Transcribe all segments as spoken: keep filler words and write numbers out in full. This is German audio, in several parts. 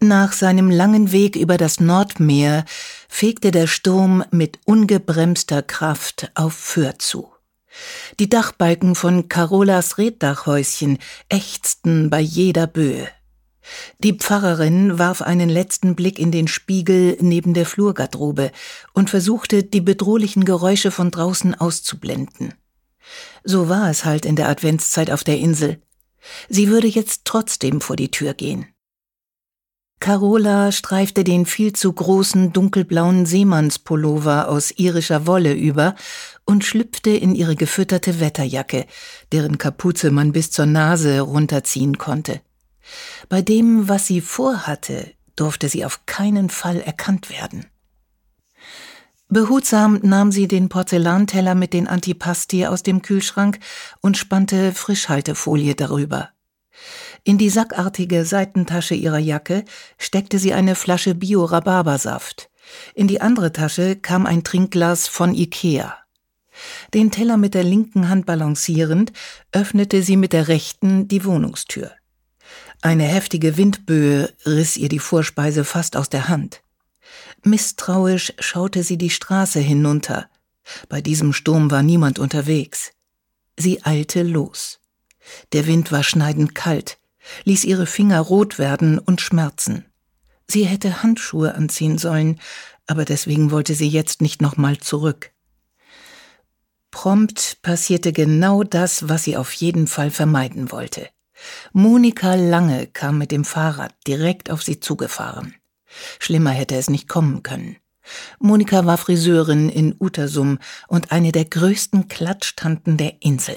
Nach seinem langen Weg über das Nordmeer fegte der Sturm mit ungebremster Kraft auf Föhr zu. Die Dachbalken von Carolas Reetdachhäuschen ächzten bei jeder Böe. Die Pfarrerin warf einen letzten Blick in den Spiegel neben der Flurgarderobe und versuchte, die bedrohlichen Geräusche von draußen auszublenden. So war es halt in der Adventszeit auf der Insel. Sie würde jetzt trotzdem vor die Tür gehen. Carola streifte den viel zu großen dunkelblauen Seemannspullover aus irischer Wolle über und schlüpfte in ihre gefütterte Wetterjacke, deren Kapuze man bis zur Nase runterziehen konnte. Bei dem, was sie vorhatte, durfte sie auf keinen Fall erkannt werden. Behutsam nahm sie den Porzellanteller mit den Antipasti aus dem Kühlschrank und spannte Frischhaltefolie darüber. In die sackartige Seitentasche ihrer Jacke steckte sie eine Flasche Bio-Rhabarbersaft. In die andere Tasche kam ein Trinkglas von Ikea. Den Teller mit der linken Hand balancierend, öffnete sie mit der rechten die Wohnungstür. Eine heftige Windböe riss ihr die Vorspeise fast aus der Hand. Misstrauisch schaute sie die Straße hinunter. Bei diesem Sturm war niemand unterwegs. Sie eilte los. Der Wind war schneidend kalt, ließ ihre Finger rot werden und schmerzen. Sie hätte Handschuhe anziehen sollen, aber deswegen wollte sie jetzt nicht nochmal zurück. Prompt passierte genau das, was sie auf jeden Fall vermeiden wollte. Monika Lange kam mit dem Fahrrad direkt auf sie zugefahren. Schlimmer hätte es nicht kommen können. Monika war Friseurin in Utersum und eine der größten Klatschtanten der Insel.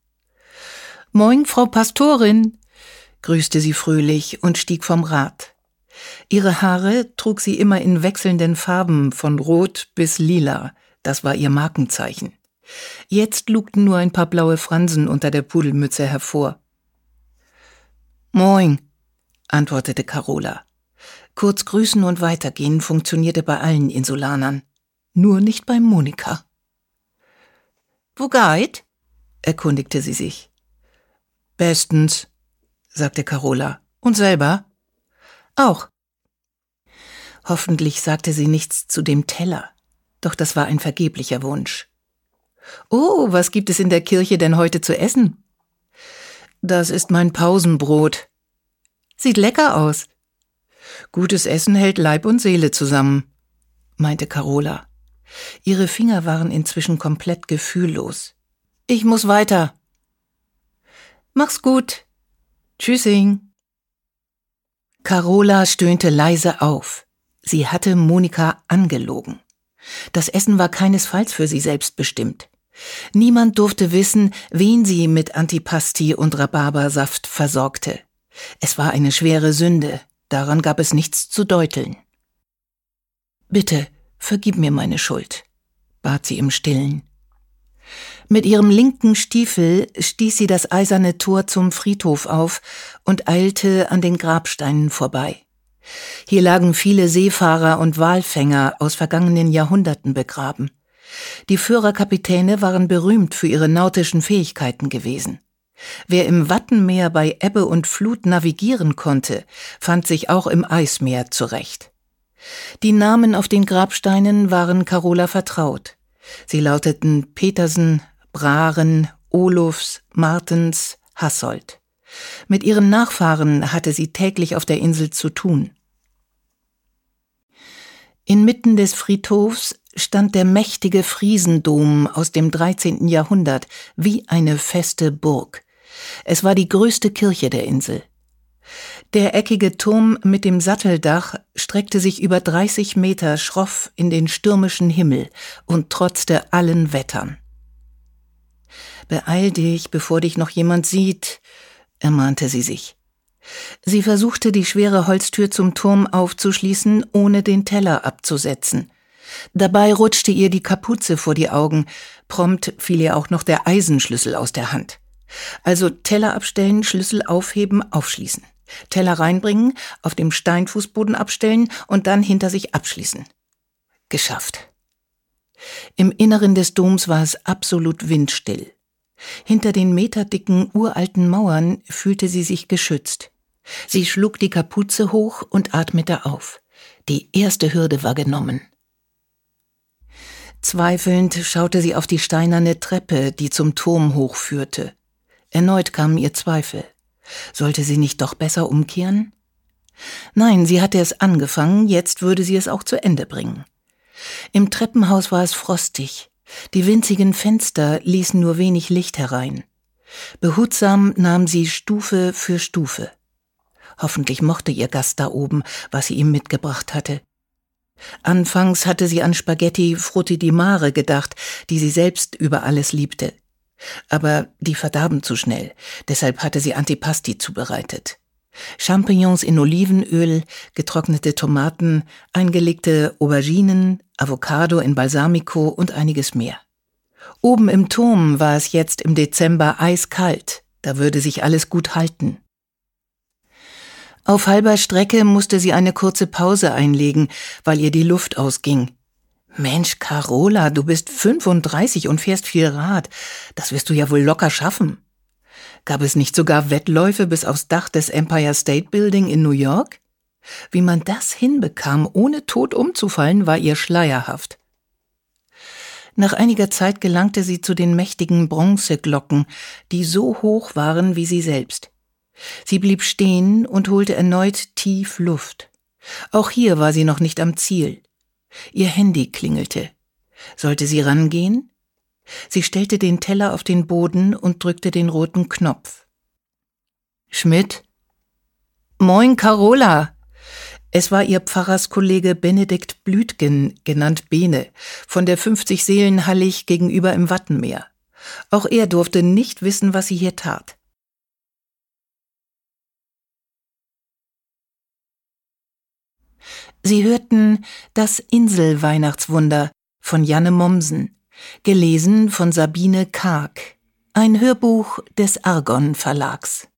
»Moin, Frau Pastorin«, grüßte sie fröhlich und stieg vom Rad. Ihre Haare trug sie immer in wechselnden Farben, von rot bis lila, das war ihr Markenzeichen. Jetzt lugten nur ein paar blaue Fransen unter der Pudelmütze hervor. »Moin«, antwortete Carola. Kurz grüßen und weitergehen funktionierte bei allen Insulanern, nur nicht bei Monika. »Wo geht?«, erkundigte sie sich. »Bestens«, sagte Carola. »Und selber?« »Auch.« Hoffentlich sagte sie nichts zu dem Teller, doch das war ein vergeblicher Wunsch. »Oh, was gibt es in der Kirche denn heute zu essen?« »Das ist mein Pausenbrot.« »Sieht lecker aus.« »Gutes Essen hält Leib und Seele zusammen«, meinte Carola. Ihre Finger waren inzwischen komplett gefühllos. »Ich muss weiter.« »Mach's gut. Tschüssing.« Carola stöhnte leise auf. Sie hatte Monika angelogen. Das Essen war keinesfalls für sie selbst bestimmt. Niemand durfte wissen, wen sie mit Antipasti und Rhabarbersaft versorgte. Es war eine schwere Sünde, daran gab es nichts zu deuteln. »Bitte, vergib mir meine Schuld«, bat sie im Stillen. Mit ihrem linken Stiefel stieß sie das eiserne Tor zum Friedhof auf und eilte an den Grabsteinen vorbei. Hier lagen viele Seefahrer und Walfänger aus vergangenen Jahrhunderten begraben. Die Führerkapitäne waren berühmt für ihre nautischen Fähigkeiten gewesen. Wer im Wattenmeer bei Ebbe und Flut navigieren konnte, fand sich auch im Eismeer zurecht. Die Namen auf den Grabsteinen waren Carola vertraut. Sie lauteten Petersen, Braren, Olufs, Martens, Hassold. Mit ihren Nachfahren hatte sie täglich auf der Insel zu tun. Inmitten des Friedhofs stand der mächtige Friesendom aus dem dreizehnten Jahrhundert wie eine feste Burg. Es war die größte Kirche der Insel. Der eckige Turm mit dem Satteldach streckte sich über dreißig Meter schroff in den stürmischen Himmel und trotzte allen Wettern. »Beeil dich, bevor dich noch jemand sieht«, ermahnte sie sich. Sie versuchte, die schwere Holztür zum Turm aufzuschließen, ohne den Teller abzusetzen. Dabei rutschte ihr die Kapuze vor die Augen, prompt fiel ihr auch noch der Eisenschlüssel aus der Hand. Also Teller abstellen, Schlüssel aufheben, aufschließen. Teller reinbringen, auf dem Steinfußboden abstellen und dann hinter sich abschließen. Geschafft. Im Inneren des Doms war es absolut windstill. Hinter den meterdicken, uralten Mauern fühlte sie sich geschützt. Sie schlug die Kapuze hoch und atmete auf. Die erste Hürde war genommen. Zweifelnd schaute sie auf die steinerne Treppe, die zum Turm hochführte. Erneut kamen ihr Zweifel. Sollte sie nicht doch besser umkehren? Nein, sie hatte es angefangen, jetzt würde sie es auch zu Ende bringen. Im Treppenhaus war es frostig. Die winzigen Fenster ließen nur wenig Licht herein. Behutsam nahm sie Stufe für Stufe. Hoffentlich mochte ihr Gast da oben, was sie ihm mitgebracht hatte. Anfangs hatte sie an Spaghetti Frutti di Mare gedacht, die sie selbst über alles liebte. Aber die verdarben zu schnell, deshalb hatte sie Antipasti zubereitet. Champignons in Olivenöl, getrocknete Tomaten, eingelegte Auberginen, Avocado in Balsamico und einiges mehr. Oben im Turm war es jetzt im Dezember eiskalt, da würde sich alles gut halten. Auf halber Strecke musste sie eine kurze Pause einlegen, weil ihr die Luft ausging. Mensch, Carola, du bist fünfunddreißig und fährst viel Rad. Das wirst du ja wohl locker schaffen. Gab es nicht sogar Wettläufe bis aufs Dach des Empire State Building in New York? Wie man das hinbekam, ohne tot umzufallen, war ihr schleierhaft. Nach einiger Zeit gelangte sie zu den mächtigen Bronzeglocken, die so hoch waren wie sie selbst. Sie blieb stehen und holte erneut tief Luft. Auch hier war sie noch nicht am Ziel. Ihr Handy klingelte. Sollte sie rangehen? Sie stellte den Teller auf den Boden und drückte den roten Knopf. Schmidt? Moin, Carola! Es war ihr Pfarrerskollege Benedikt Blütgen, genannt Bene, von der fünfzig-Seelen-Hallig gegenüber im Wattenmeer. Auch er durfte nicht wissen, was sie hier tat. Sie hörten Das Insel-Weihnachtswunder von Janne Mommsen, gelesen von Sabine Karg, ein Hörbuch des Argon Verlags.